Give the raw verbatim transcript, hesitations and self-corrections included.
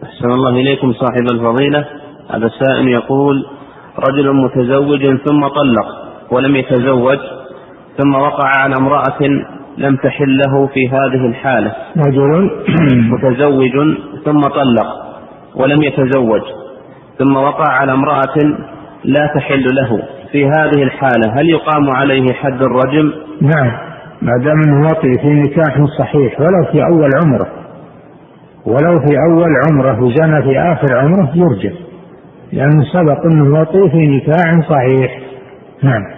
أحسن الله إليكم صاحب الفضيلة. هذا السائل يقول: رجل متزوج ثم طلق ولم يتزوج، ثم وقع على امرأة لم تحل له في هذه الحالة. رجل متزوج ثم طلق ولم يتزوج، ثم وقع على امرأة لا تحل له في هذه الحالة، هل يقام عليه حد الرجم؟ نعم، ما دام انه وطئ في نكاح صحيح، ولو في أول عمره، ولو في أول عمره وزنى في آخر عمره يرجم، لأنه سبق أنه وطئ في نكاح صحيح. نعم.